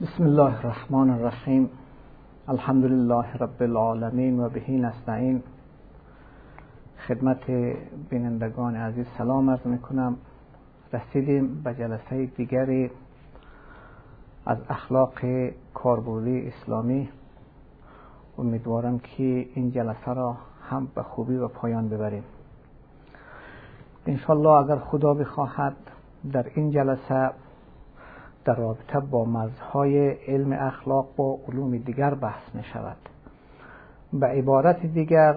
بسم الله الرحمن الرحیم. الحمد لله رب العالمین و به نستعین. خدمت بینندگان عزیز سلام عرض میکنم. رسیدیم به جلسه دیگری از اخلاق کاربردی اسلامی. امیدوارم که این جلسه را هم به خوبی و پایان ببریم. انشالله اگر خدا بخواهد در این جلسه در رابطه با مرزهای علم اخلاق با علوم دیگر بحث می شود. به عبارت دیگر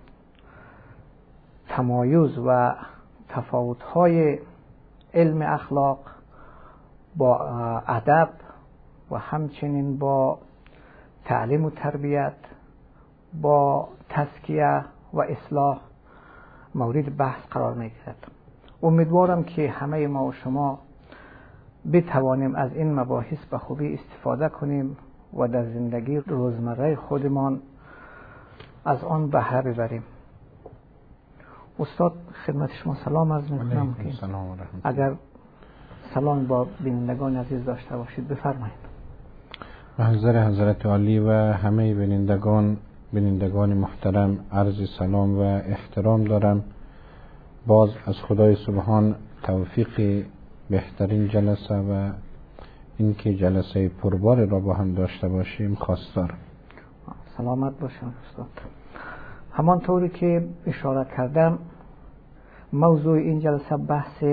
تمایز و تفاوت‌های علم اخلاق با ادب و همچنین با تعلیم و تربیت، با تزکیه و اصلاح مورد بحث قرار می گیرد. امیدوارم که همه ما و شما بتوانیم از این مباحث به خوبی استفاده کنیم و در زندگی روزمره خودمان از آن بهره ببریم. استاد خدمت شما سلام عرض می‌کنم. اگر سلام با بینندگان عزیز داشته باشید بفرمایید. محضر حضرت عالی و همه بینندگان محترم عرض سلام و احترام دارم. باز از خدای سبحان توفیق بهترین جلسه و اینکه جلسه پربار را با هم داشته باشیم خواستار. سلامت باشم استاد. همانطوری که اشاره کردم موضوع این جلسه بحث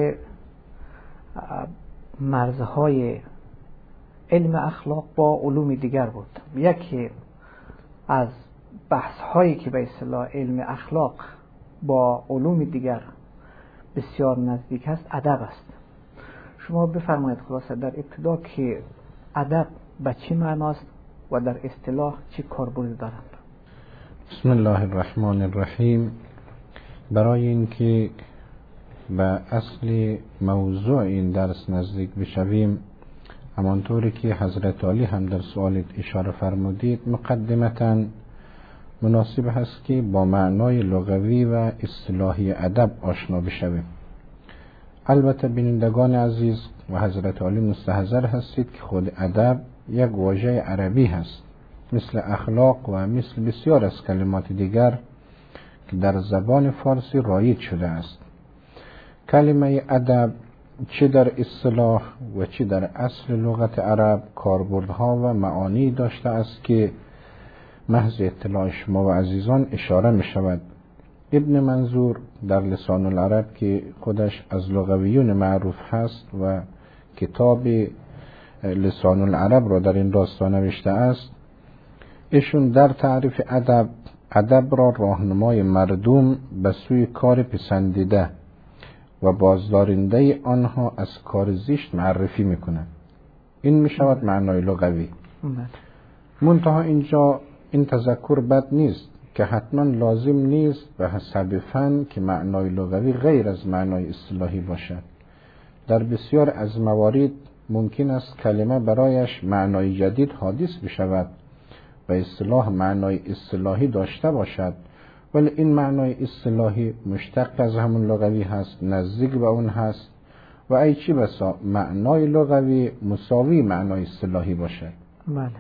مرزهای علم اخلاق با علوم دیگر بود. یکی از بحث‌هایی که به اصطلاح علم اخلاق با علوم دیگر بسیار نزدیک است ادب است. شما بفرمایید خلاصه در ابتدا که ادب به چه معناست و در اصطلاح چه کاربردی دارند؟ بسم الله الرحمن الرحیم. برای اینکه به اصل موضوع این درس نزدیک بشویم، همانطوری که حضرت عالی هم در سوالت اشاره فرمودید، مقدمتاً مناسب هست که با معنای لغوی و اصطلاحی ادب آشنا بشویم. البته بینندگان عزیز و حضرت عالی مستحضر هستید که خود ادب یک واژه عربی هست، مثل اخلاق و مثل بسیار از کلمات دیگر که در زبان فارسی رایج شده است. کلمه ادب چه در اصطلاح و چه در اصل لغت عرب کاربردها و معانی داشته است که محض اطلاع شما و عزیزان اشاره می شود. ابن منظور در لسان العرب که خودش از لغویون معروف هست و کتاب لسان العرب را در این راستا نوشته است، ایشون در تعریف ادب را راهنمای مردم به سوی کار پسندیده و بازدارنده آنها از کار زشت معرفی میکنه. این میشود معنای لغوی. منتها اینجا این تذکر بد نیست که حتما لازم نیست به حسب فن که معنای لغوی غیر از معنای اصطلاحی باشد. در بسیار از موارد ممکن است کلمه برایش معنای جدید حادث بشود و اصطلاح معنای اصطلاحی داشته باشد، ولی این معنای اصطلاحی مشتق از همون لغوی هست، نزدیک به اون هست و ای چی بسا معنای لغوی مساوی معنای اصطلاحی باشد. بله.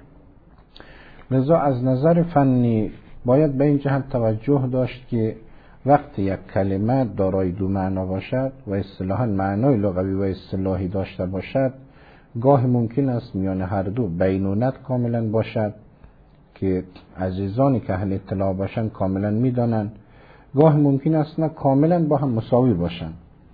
لذا از نظر فنی باید به این جهت توجه داشت که وقتی یک کلمه دارای دو معنا باشد و اصطلاحاً معنای لغوی و اصطلاحی داشته باشد، گاه ممکن است میان هر دو بینونت کاملا باشد که عزیزانی که اهل اطلاع باشند کاملا میدانند، گاه ممکن است نه کاملا با هم مساوی باشند.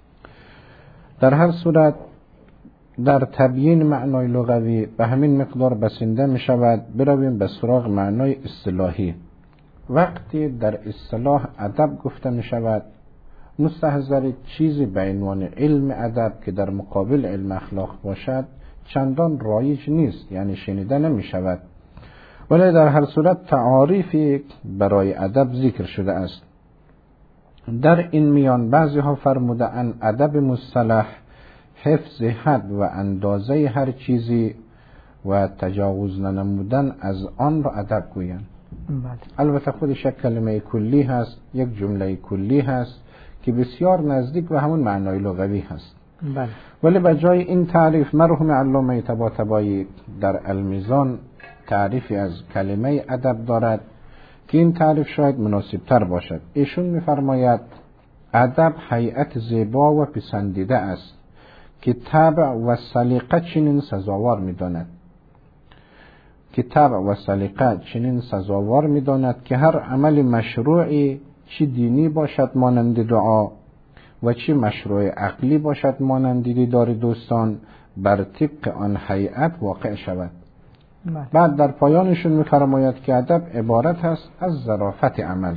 در هر صورت در تبیین معنای لغوی به همین مقدار بسنده می شود. برویم به سراغ معنای اصطلاحی. وقتی در اصطلاح ادب گفته می شود، مستحضر چیزی به عنوان علم ادب که در مقابل علم اخلاق باشد چندان رایج نیست، یعنی شنیده نمی شود، ولی در هر صورت تعاریفی برای ادب ذکر شده است. در این میان بعضی ها فرموده ان ادب مصطلح حفظ حد و اندازه هر چیزی و تجاوز ننمودن از آن را ادب گویند. البته خودش یک کلمه کلی هست، یک جمله کلی هست که بسیار نزدیک به همون معنای لغوی هست. بله. ولی به جای این تعریف مرحوم علامه طباطبایی در المیزان تعریفی از کلمه ادب دارد که این تعریف شاید مناسب تر باشد. ایشون می‌فرماید ادب هیئت زیبا و پسندیده است که طبع و سلیقه چنین سزاوار می‌داند. که طبع و سلیقه چنین سزاوار می‌داند که هر عمل مشروعی چی دینی باشد مانند دعا و چی مشروع عقلی باشد مانند دیدار دوستان بر طبق آن هیئت واقع شود. بعد در پایانشون می‌فرماید که ادب عبارت است از ظرافت عمل.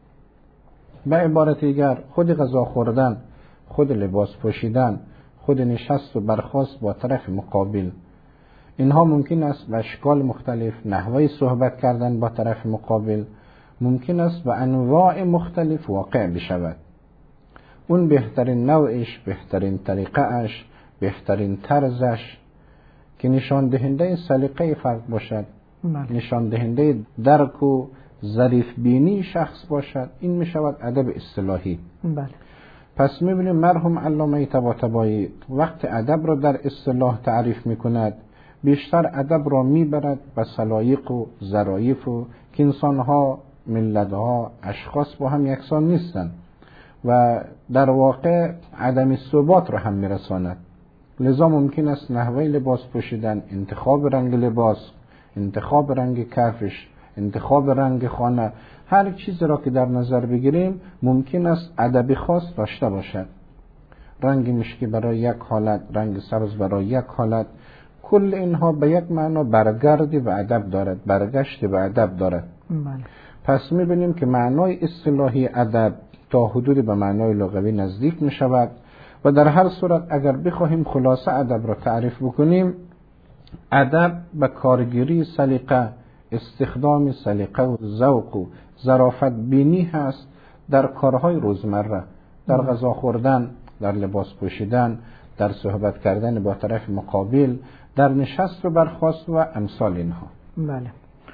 به عبارت دیگر خود غذا خوردن، خود لباس پوشیدن، خود نشست و برخاست با طرف مقابل، اینها ممکن است به اشکال مختلف، نحوه صحبت کردن با طرف مقابل ممکن است به انواع مختلف واقع بشود. اون بهترین نوعش، بهترین طریقه اش، بهترین طرزش که نشان دهنده سلیقه فرد باشد، نشان دهنده درک و ظریف بینی شخص باشد، این می شود ادب اصطلاحی. بله. پس می بینیم مرحوم علامه طباطبایی وقت ادب را در اصطلاح تعریف می کند بیشتر ادب را می برد به سلایق و ظرایف و که انسانها، ملتها، اشخاص با هم یکسان نیستند و در واقع عدم ثبات را هم می رساند. لذا ممکن است نحوه لباس پوشیدن، انتخاب رنگ لباس، انتخاب رنگ کفش، انتخاب رنگ خانه، هر چیز را که در نظر بگیریم ممکن است ادب خاص داشته باشد. رنگ مشکی برای یک حالت، رنگ سبز برای یک حالت، کل اینها به یک معنا برگردی به ادب دارد، برگشت به ادب دارد. پس می‌بینیم که معنای اصطلاحی ادب تا حدود به معنای لغوی نزدیک می شود و در هر صورت اگر بخواهیم خلاصه ادب را تعریف بکنیم، ادب به کارگیری سلیقه، استخدام سلیقه و ذوق و ظرافت بینی هست در کارهای روزمره، در غذا خوردن، در لباس پوشیدن، در صحبت کردن با طرف مقابل، در نشست و برخاست و امثال اینها. بله.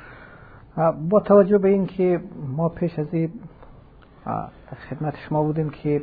با توجه به این که ما پیش از این خدمت شما بودیم که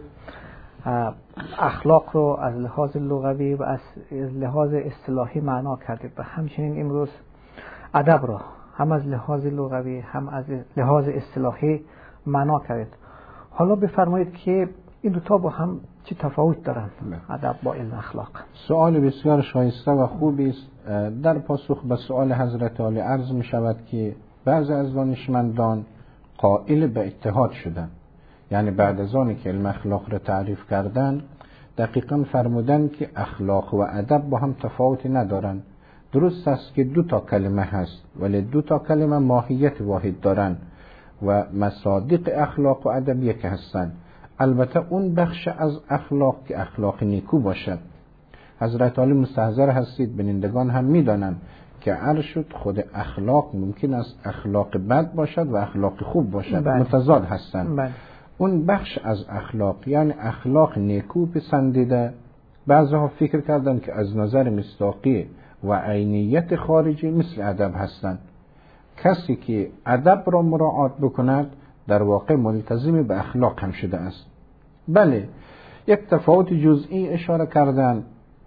اخلاق رو از لحاظ لغوی و از لحاظ اصطلاحی معنا کردید و همچنین امروز ادب رو هم از لحاظ لغوی هم از لحاظ اصطلاحی معنا کردید. حالا بفرمایید که این دوتا با هم چه تفاوت دارند، ادب با علم اخلاق؟ سوال بسیار شایسته و خوبی است. در پاسخ به سوال حضرت عالی عرض می شود که بعضی از دانشمندان قائل به اتحاد شدند، یعنی بعد از آنی که علم اخلاق را تعریف کردند دقیقاً فرمودن که اخلاق و ادب با هم تفاوتی ندارند. درست است که دو تا کلمه هست ولی دو تا کلمه ماهیت واحد دارند و مصادیق اخلاق و ادب یک هستند. البته اون بخش از اخلاق که اخلاق نیکو باشد. حضرت علی مستحضر هستید، بینندگان هم میدانند که عرشت خود اخلاق ممکن است اخلاق بد باشد و اخلاق خوب باشد، متضاد هستند. اون بخش از اخلاق یعنی اخلاق نیکو پسندیده، بعضها فکر کردن که از نظر مصداقی و عینیت خارجی مثل ادب هستند. کسی که ادب را مراعات بکند در واقع ملتزم به اخلاق هم شده است. بله، یک تفاوت جزئی اشاره کردن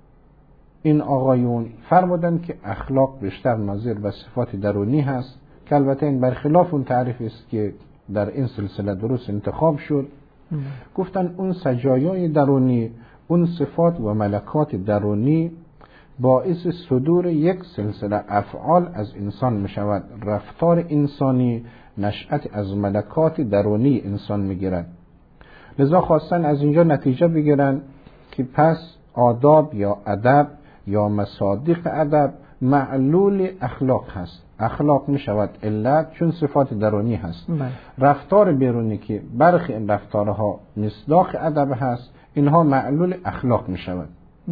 این آقایون، فرمودن که اخلاق بیشتر ناظر به صفات درونی هست که البته این برخلاف اون تعریف است که در این سلسله درست انتخاب شد. گفتن اون سجایای درونی، اون صفات و ملکات درونی باعث صدور یک سلسله افعال از انسان می شود. رفتار انسانی نشأت از ملکات درونی انسان می گیرد. لذا خواستن از اینجا نتیجه بگیرن که پس آداب یا ادب یا مصادیق ادب معلول اخلاق هست. اخلاق می شود علت چون صفات درونی هست. رفتار بیرونی که برخی این رفتارها مصداق ادب هست، اینها معلول اخلاق می شود.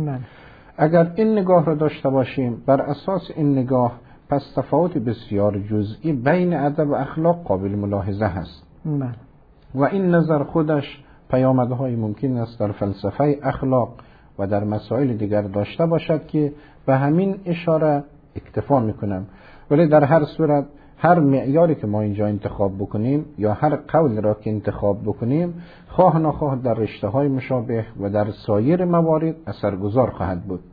اگر این نگاه را داشته باشیم، بر اساس این نگاه پس تفاوت بسیار جزئی بین ادب و اخلاق قابل ملاحظه هست. و این نظر خودش پیامدهای ممکن است در فلسفه اخلاق و در مسائل دیگر داشته باشد که به همین اشاره اکتفا میکنم. ولی در هر صورت هر معیاری که ما اینجا انتخاب بکنیم یا هر قول را که انتخاب بکنیم خواه ناخواه در رشته‌های مشابه و در سایر موارد اثرگذار خواهد بود.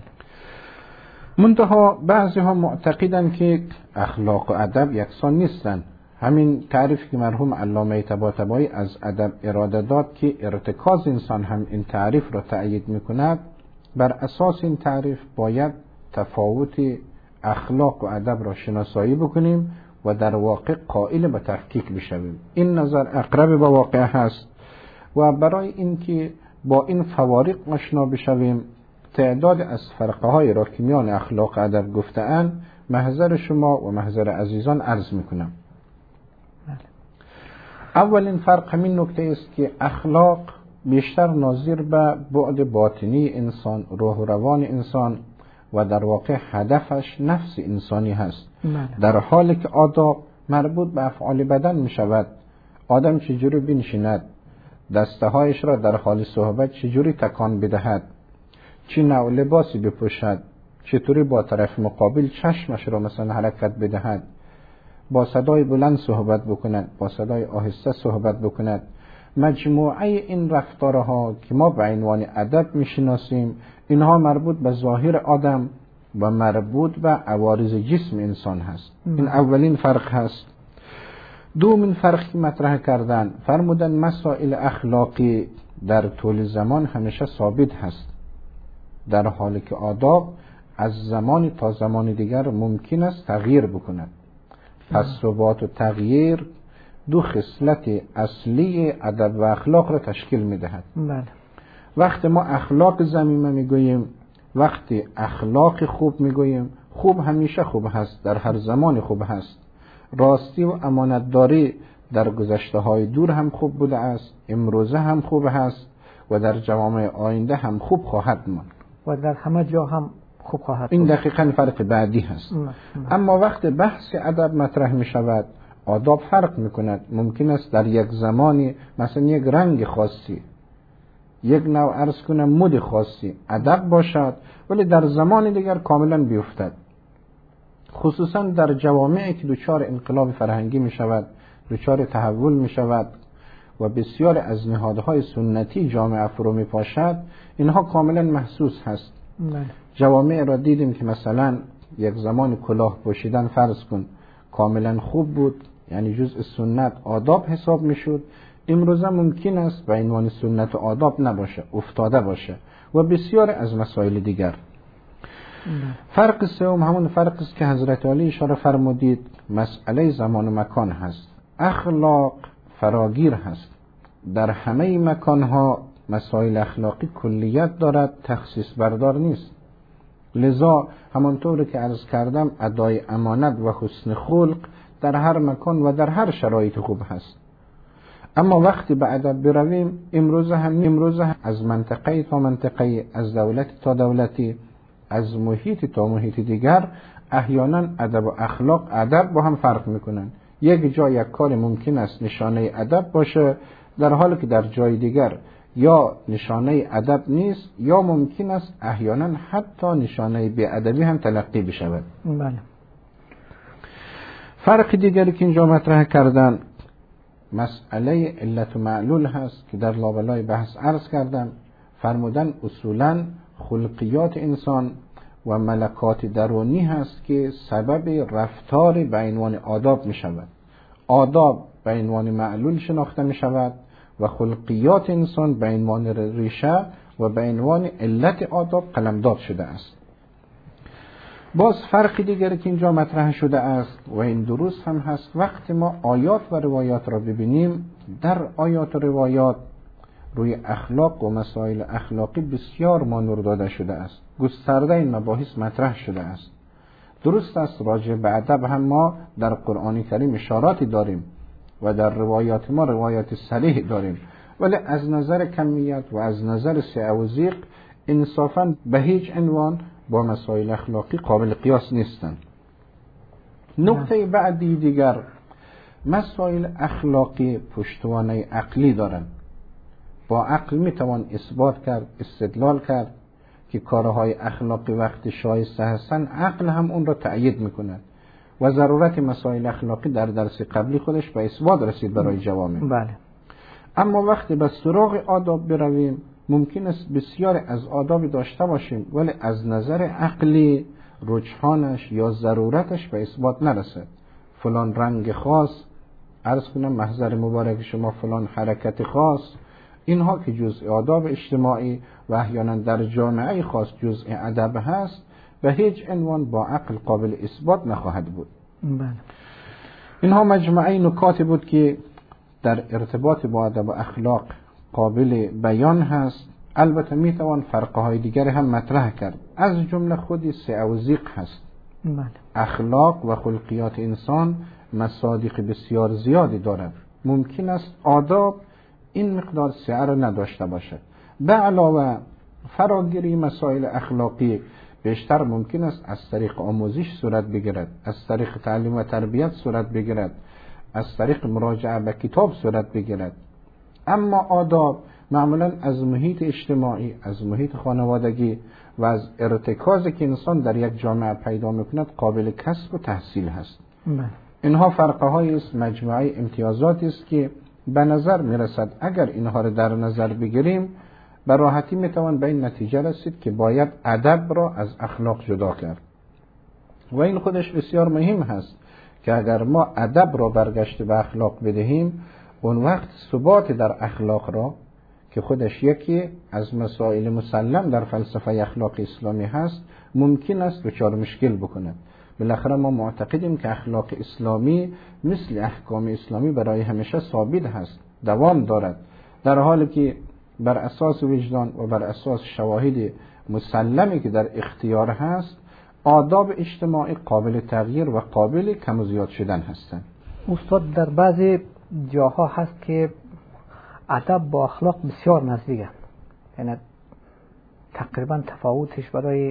منتها بعضی ها معتقدند که اخلاق و ادب یکسان نیستند. همین تعریفی که مرحوم علامه طباطبایی از ادب اراده داد که ارتکاز انسان هم این تعریف را تأیید میکند، بر اساس این تعریف باید تفاوت اخلاق و ادب را شناسایی بکنیم و در واقع قائل به تفکیک بشویم. این نظر اقرب به واقع هست و برای اینکه با این فوارق آشنا بشویم تعداد از فرقه های را که میان اخلاق و ادب گفته‌اند محضر شما و محضر عزیزان عرض میکنم. اولین فرق همین نکته است که اخلاق بیشتر ناظر به بعد باطنی انسان، روح و روان انسان و در واقع هدفش نفس انسانی هست، در حالی که آداب مربوط به افعال بدن می شود. آدم چجوری بنشیند، دسته هایش را در حال صحبت چجوری تکان بدهد، چه نوع لباسی بپوشد، چطوری با طرف مقابل چشمش را مثلا حرکت بدهد، با صدای بلند صحبت بکند، با صدای آهسته صحبت بکند. مجموعه این رفتارها که ما به عنوان ادب میشناسیم، اینها مربوط به ظاهر آدم و مربوط به عوارض جسم انسان هست. این اولین فرق هست. دومین فرق که مطرح کردن فرمودن مسائل اخلاقی در طول زمان همیشه ثابت هست، در حالی که آداب از زمان تا زمان دیگر ممکن است تغییر بکند. پس ثبات و تغییر دو خصلت اصلی ادب و اخلاق را تشکیل می‌دهد. وقتی ما اخلاق ذمیمه میگوییم، وقتی اخلاق خوب میگوییم، خوب همیشه خوب هست، در هر زمان خوب هست. راستی و امانتداری در گذشته‌های دور هم خوب بوده است، امروزه هم خوب هست و در جوامع آینده هم خوب خواهد ماند و در همه جا هم خوب خواهد. این دقیقاً فرق بعدی هست. اما وقتی بحث ادب مطرح می شود، آداب فرق می کند. ممکن است در یک زمانی مثلا یک رنگ خاصی، یک نوع عرض کنم مد خاصی ادب باشد، ولی در زمان دیگر کاملا بیفتد. خصوصا در جوامعی که دچار انقلاب فرهنگی می شود، دچار تحول می شود و بسیار از نهادهای سنتی جامعه فرو می پاشد، اینها کاملا محسوس هست. جوامع را دیدیم که مثلا یک زمان کلاه پوشیدن فرض کن کاملا خوب بود، یعنی جزء سنت آداب حساب می شد. امروزه ممکن است به عنوان سنت و آداب نباشه، افتاده باشه و بسیار از مسائل دیگر. فرق سوم همون فرق است که حضرت علی اشاره فرمودید، مسئله زمان و مکان هست. اخلاق فراگیر هست، در همه مکانها مسائل اخلاقی کلیت دارد، تخصیص بردار نیست. لذا همانطور که عرض کردم ادای امانت و حسن خلق در هر مکان و در هر شرایط خوب هست. اما وقتی به ادب برویم، امروزه از منطقه تا منطقه، از دولت تا دولتی، از محیط تا محیط دیگر، احیانا ادب و اخلاق ادب با هم فرق میکنن. یک جا یک کار ممکن است نشانه ادب باشه، در حالی که در جای دیگر یا نشانه ادب نیست یا ممکن است احیانا حتی نشانه بی‌ادبی هم تلقی بشود. بله. فرق دیگری که اینجا مطرح کردن مسئله علت و معلول هست که در لابلای بحث عرض کردم. فرمودن اصولا خلقیات انسان و ملکات درونی هست که سبب رفتار به عنوان آداب می شود. آداب به عنوان معلول شناخته می شود و خلقیات انسان به عنوان ریشه و به عنوان علت آداب قلمداد شده است. باز فرق دیگری که اینجا مطرح شده است و این درست هم هست، وقتی ما آیات و روایات را ببینیم، در آیات و روایات روی اخلاق و مسائل اخلاقی بسیار مانور داده شده است. گسترده این مباحث مطرح شده است. درست است راجع به ادب هم ما در قرآن کریم اشاراتی داریم و در روایات ما روایات صریح داریم، ولی از نظر کمیت و از نظر سعه و ضیق انصافاً به هیچ عنوان با مسائل اخلاقی قابل قیاس نیستند. نکته بعدی دیگر، مسائل اخلاقی پشتوانه عقلی دارند. با عقل میتوان اثبات کرد، استدلال کرد که کارهای اخلاقی وقتی شایسته هستند، عقل هم اون را تأیید میکند. و ضرورت مسائل اخلاقی در درس قبلی خودش به اثبات رسید برای جوامع. بله. اما وقتی به سراغ آداب برویم ممکن است بسیار از آدابی داشته باشیم ولی از نظر عقلی رجحانش یا ضرورتش به اثبات نرسد. فلان رنگ خاص، عرض کنم محضر مبارک شما، فلان حرکت خاص، اینها که جزء آداب اجتماعی و احیانا در جامعه خاص جزء ادب هست به هیچ عنوان با عقل قابل اثبات نخواهد بود. بله. اینها مجموعه نکاتی بود که در ارتباط با ادب و اخلاق قابل بیان هست. البته میتوان فرقه های دیگر هم مطرح کرد، از جمله خودی سعوزیق هست. بله. اخلاق و خلقیات انسان مصادیق بسیار زیادی دارد. ممکن است آداب این مقدار سعه را نداشته باشد. به علاوه فراگیری مسائل اخلاقی بیشتر ممکن است از طریق آموزش صورت بگیرد، از طریق تعلیم و تربیت صورت بگیرد، از طریق مراجعه به کتاب صورت بگیرد. اما آداب معمولا از محیط اجتماعی، از محیط خانوادگی و از ارتکازی که انسان در یک جامعه پیدا میکند قابل کسب و تحصیل هست. اینها فرقه های است، مجموعه امتیازاتی است که به نظر میرسد اگر اینها را در نظر بگیریم به راحتی میتوان به این نتیجه رسید که باید ادب را از اخلاق جدا کرد. و این خودش بسیار مهم هست که اگر ما ادب را برگشت به اخلاق بدهیم اون وقت ثبات در اخلاق را که خودش یکی از مسائل مسلم در فلسفه اخلاق اسلامی هست ممکن است دچار مشکل بکند. بالاخره ما معتقدیم که اخلاق اسلامی مثل احکام اسلامی برای همیشه ثابت هست، دوام دارد، در حالی که بر اساس وجدان و بر اساس شواهد مسلمی که در اختیار هست آداب اجتماعی قابل تغییر و قابل کم و زیاد شدن هستند. استاد در بعضی جاها هست که ادب با اخلاق بسیار نزدیکه، یعنی تقریبا تفاوتش برای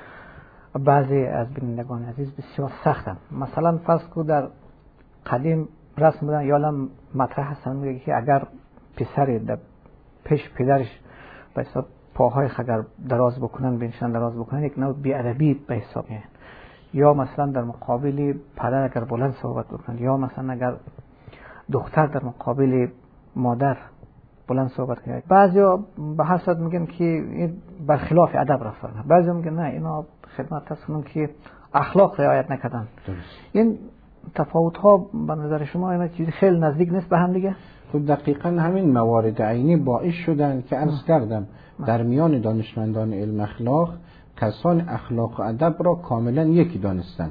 بعضی از بینندگان عزیز بسیار سخته. مثلا فرض کو در قدیم رسم بودن یالم مطرح هستن میگه که اگر پسری در پیش پدرش به حساب پاهای اگر دراز بکنن بنشن دراز بکنن یک نوع بی‌ادبی به حساب میاد، یا مثلا در مقابل پدر اگر بلند صحبت بکنن، یا مثلا اگر دختر در مقابل مادر بلند صحبت کنه. بعضیا به هر صورت میگن که این برخلاف ادب رفتار کنه، بعضیا میگن نه اینا خدمت هستن که اخلاق رعایت نکردن. این تفاوت ها به نظر شما اینا چیزی خیلی نزدیک نیست به هم دیگه؟ خب دقیقاً همین موارد عینی باعث شدن که عرض کردم در میان دانشمندان علم اخلاق کسان اخلاق و ادب را کاملا یکی دانستند.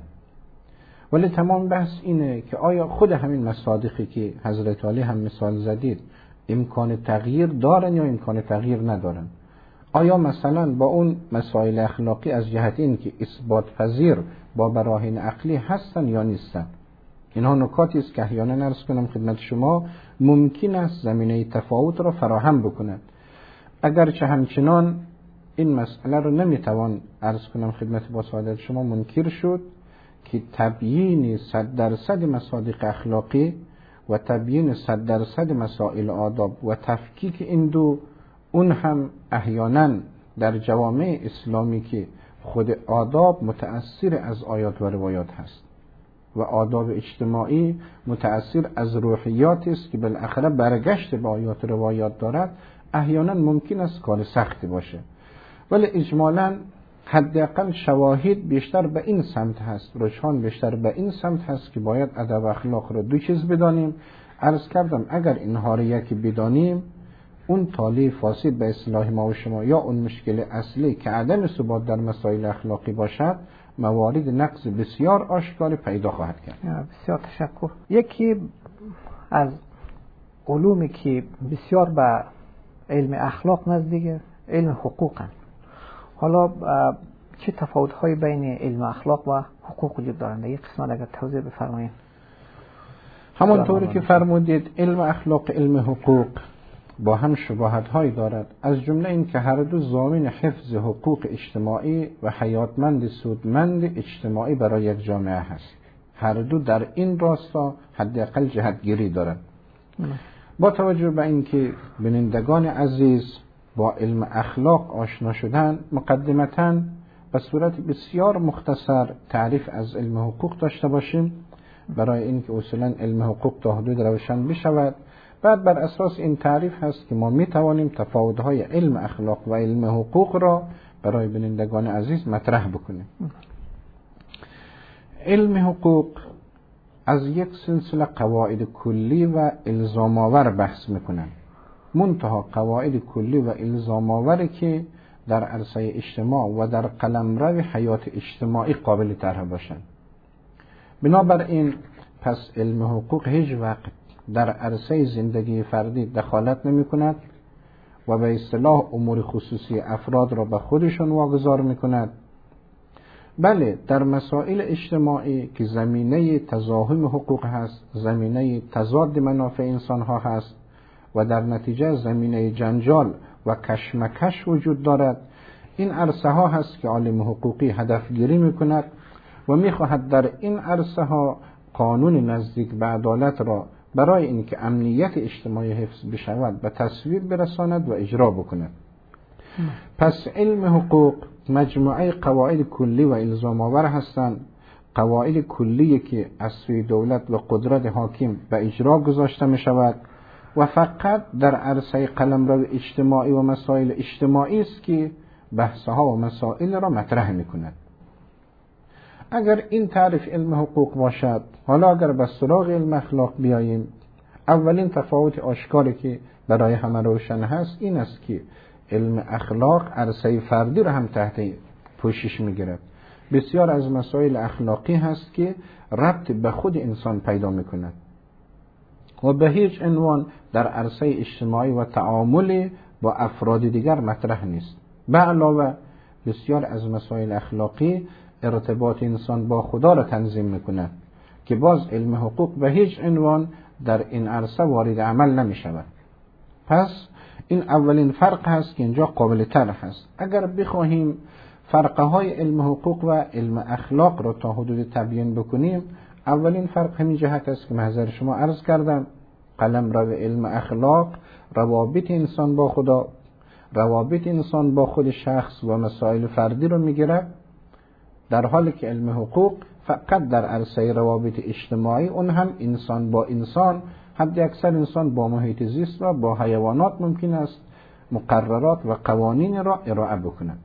ولی تمام بحث اینه که آیا خود همین مصادیقی که حضرت علی هم مثال زدید امکان تغییر دارن یا امکان تغییر ندارن؟ آیا مثلا با اون مسائل اخلاقی از جهت این که اثبات پذیر با براهین عقلی هستن یا نیستن؟ اینها نکاتی است که احیانا عرض کنم خدمت شما ممکن است زمینه تفاوت را فراهم بکند. اگرچه همچنان این مسئله رو نمیتوان عرض کنم خدمت با سعادت شما منکر شد که تبیین 100% مصادیق اخلاقی و تبیین 100% مسائل آداب و تفکیک این دو، اون هم احیانا در جوامع اسلامی که خود آداب متأثر از آیات و روایات هست و آداب اجتماعی متأثر از روحیات است که بالاخره برگشت به آیات و روایات دارد، احیانا ممکن است کار سختی باشه. ولی اجمالاً حداقل شواهد بیشتر به این سمت هست، رجحان بیشتر به این سمت هست که باید ادب و اخلاق رو دو چیز بدانیم. عرض کردم اگر اینها رو یکی بدانیم اون تالی فاسد به اصطلاح ما و شما یا اون مشکل اصلی که عدم ثبات در مسائل اخلاقی باشد موارد نقص بسیار آشکار پیدا خواهد کرد. بسیار تشکر. یکی از علومی که بسیار به علم اخلاق نزدیکه علم حقوق هست. حالا چه تفاوت‌هایی بین علم اخلاق و حقوق وجود دارند؟ یک قسمت اگر توضیح بفرمایید. همانطوری که فرمودید علم اخلاق علم حقوق با هم شباهت‌هایی دارد، از جمله این که هر دو ضامن حفظ حقوق اجتماعی و حیاتمند سودمند اجتماعی برای یک جامعه هست. هر دو در این راستا حداقل جهتگیری دارد. با توجه به اینکه بینندگان عزیز با علم اخلاق آشنا شدن، مقدمتاً به صورت بسیار مختصر تعریف از علم حقوق داشته باشیم، برای اینکه اصولا علم حقوق تا حدود روشن بشود. بعد بر اساس این تعریف هست که ما می توانیم تفاوت‌های علم اخلاق و علم حقوق را برای بینندگان عزیز مطرح بکنیم. علم حقوق از یک سلسله قواعد کلی و الزام آور بحث میکنن، منتها قواعد کلی و الزام آوری که در عرصه اجتماع و در قلمرو حیات اجتماعی قابل طرح باشند. بنابراین پس علم حقوق هیچ وقت در عرصه زندگی فردی دخالت نمی کند و به اصطلاح امور خصوصی افراد را به خودشون واگذار می کند، بله در مسائل اجتماعی که زمینه تزاحم حقوق هست، زمینه تضاد منافع انسان ها هست و در نتیجه زمینه جنجال و کشمکش وجود دارد، این عرصه ها هست که عالم حقوقی هدف گیری می کند و می خواهد در این عرصه ها قانون نزدیک به عدالت را برای اینکه امنیت اجتماعی حفظ بشود به تصویب برساند و اجرا بکند. پس علم حقوق مجموعه قواعد کلی و الزام آور هستند، قواعد کلی که از سوی دولت و قدرت حاکم به اجرا گذاشته می شود و فقط در عرصه قلمرو اجتماعی و مسائل اجتماعی است که بحثها و مسائل را مطرح می کند. اگر این تعریف علم حقوق باشد، حالا اگر به سراغ علم اخلاق بیاییم، اولین تفاوت آشکاری که برای همه روشن هست این است که علم اخلاق عرصه فردی را هم تحت پوشش میگیرد. بسیار از مسائل اخلاقی هست که ربط به خود انسان پیدا میکند و به هیچ عنوان در عرصه اجتماعی و تعامل با افراد دیگر مطرح نیست. به علاوه بسیار از مسائل اخلاقی ارتباط انسان با خدا را تنظیم میکند که باز علم حقوق به هیچ عنوان در این عرصه وارد عمل نمی شود. پس این اولین فرق هست که اینجا قابل طرح هست. اگر بخواهیم فرقهای علم حقوق و علم اخلاق را تا حدود تبیین بکنیم، اولین فرق همین جهت است که محضر شما عرض کردم، قلمرو علم اخلاق روابط انسان با خدا، روابط انسان با خود شخص و مسائل فردی رو میگیره، در حالی که علم حقوق فقط در عرصه روابط اجتماعی، اون هم انسان با انسان، حد اکثر انسان با محیط زیست و با حیوانات ممکن است مقررات و قوانین را ارائه بکنند.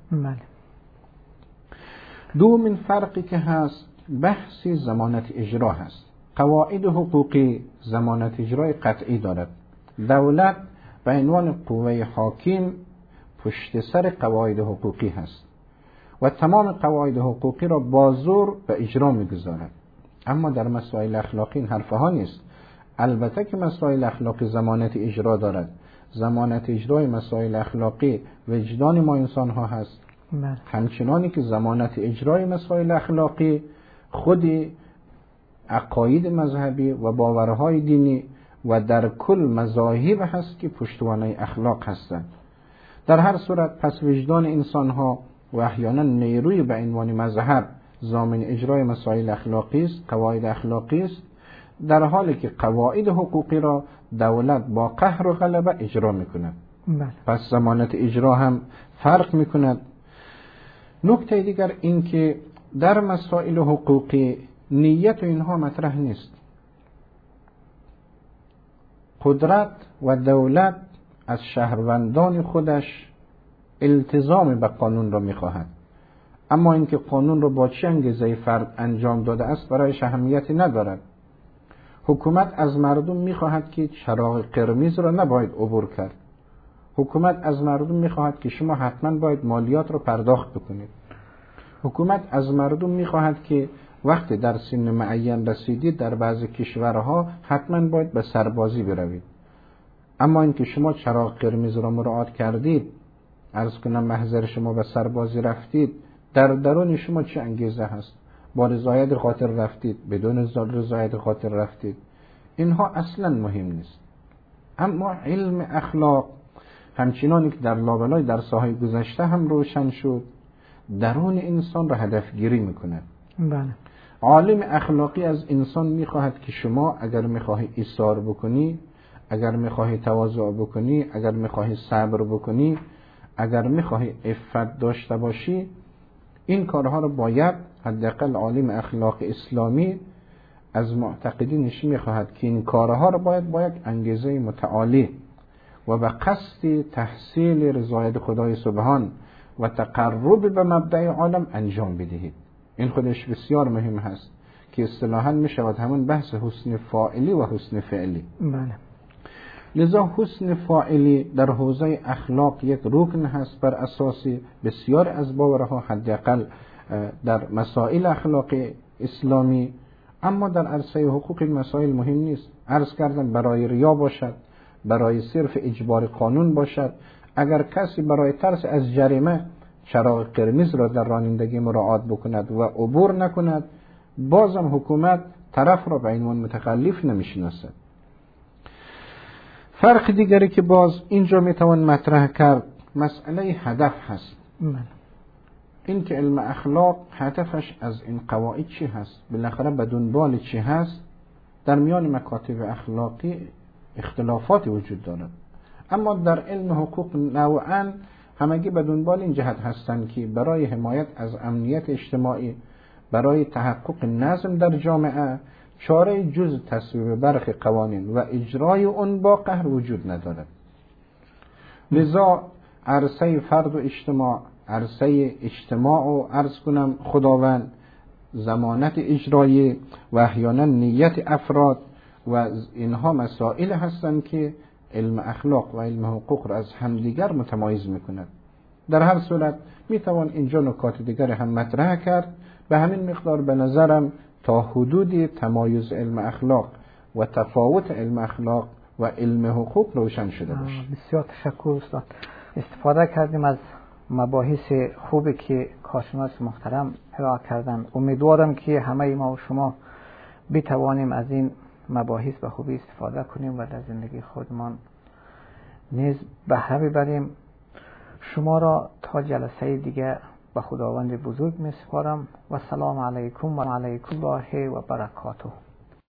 دومین فرقی که هست بحث ضمانت اجرا هست. قواعد حقوقی ضمانت اجرای قطعی دارد. دولت به عنوان قوه حاکم پشت سر قواعد حقوقی هست و تمام قواعد حقوقی را با زور به اجرا می‌گذارد. اما در مسائل اخلاقی این حرفها نیست. البته که مسائل اخلاقی ضمانت اجرا دارد. ضمانت اجرای مسائل اخلاقی وجدان ما انسان ها هست. همچنانی که ضمانت اجرای مسائل اخلاقی خود عقاید مذهبی و باورهای دینی و در کل مذاهب هست که پشتوانه اخلاق هستند. در هر صورت پس وجدان انسان ها و احیانا نیروی به عنوان مذهب ضامن اجرای مسائل اخلاقی است، قواعد اخلاقی است، در حالی که قواعد حقوقی را دولت با قهر و غلبه اجرا میکند. پس ضمانت اجرا هم فرق میکند. نکته دیگر این که در مسائل حقوقی نیت اینها مطرح نیست. قدرت و دولت از شهروندان خودش التزام به قانون را میخواهد، اما اینکه قانون را با چه انگیزه فرد انجام داده است برایش اهمیتی ندارد. حکومت از مردم میخواهد که چراغ قرمز را نباید عبور کرد. حکومت از مردم میخواهد که شما حتما باید مالیات را پرداخت بکنید. حکومت از مردم میخواهد که وقتی در سن معین رسیدید در بعضی کشورها حتما باید به سربازی بروید. اما اینکه شما چراغ قرمز را مراعات کردید، عرض کنم محضر شما به سربازی رفتید، در درون شما چه انگیزه هست؟ با رضایت خاطر رفتید، بدون رضایت خاطر رفتید، اینها اصلا مهم نیست. اما علم اخلاق همچنانی که در لابلای در ساحه گذشته هم روشن شد، درون انسان را هدف گیری میکند. عالم اخلاقی از انسان میخواهد که شما اگر میخواهی ایثار بکنی، اگر میخواهی تواضع بکنی، اگر میخواهی صبر بکنی، اگر میخواهی عفت داشته باشی، این کارها رو باید حداقل عالم اخلاق اسلامی از معتقدینش میخواهد که این کارها رو باید با یک انگیزه متعالی و به قصد تحصیل رضایت خدای سبحان و تقرب به مبدأ عالم انجام بدهید. این خودش بسیار مهم هست که اصطلاحاً می شود همون بحث حسن فاعلی و حسن فعلی. بله. لذا حسن فاعلی در حوزه اخلاق یک رکن هست بر اساس بسیار از باورها، حداقل در مسائل اخلاق اسلامی، اما در عرصه حقوق این مسائل مهم نیست. عرض کردم برای ریا باشد، برای صرف اجبار قانون باشد، اگر کسی برای ترس از جریمه چراغ قرمز را در رانندگی مراعات بکند و عبور نکند، بازم حکومت طرف را به عنوان متخلف نمیشناسد. فرق دیگری که باز اینجا میتوان مطرح کرد مسئله هدف هست. این که علم اخلاق هدفش از این قواعد چی هست، بالاخره به دنبال چی هست. در میان مکاتب اخلاقی اختلافات وجود دارد، اما در علم حقوق نوعاً همگی به دنبال این جهت هستند که برای حمایت از امنیت اجتماعی، برای تحقق نظم در جامعه، چاره جز تصویب برخی قوانین و اجرای اون با قهر وجود ندارد. لذا عرصه فرد و اجتماع، عرصه اجتماع و عرض کنم خداوند، ضمانت اجرایی و احیانا نیت افراد و اینها مسائل هستند که علم اخلاق و علم حقوق را از همدیگر متمایز میکند. در هر صورت میتوان اینجا نکات دیگر هم مطرح کرد. به همین مقدار به نظرم تا حدودی تمایز علم اخلاق و تفاوت علم اخلاق و علم حقوق روشن شده باشه. بسیار تشکر استاد. استفاده کردیم از مباحث خوبی که کارشناس محترم ارائه کردن. امیدوارم که همه ما و شما بتوانیم از این مباحث به خوبی استفاده کنیم و در زندگی خودمان نیز بهره ببریم. شما را تا جلسه دیگه به خداوند بزرگ می سپارم و سلام علیکم و علیکم الله و برکاته.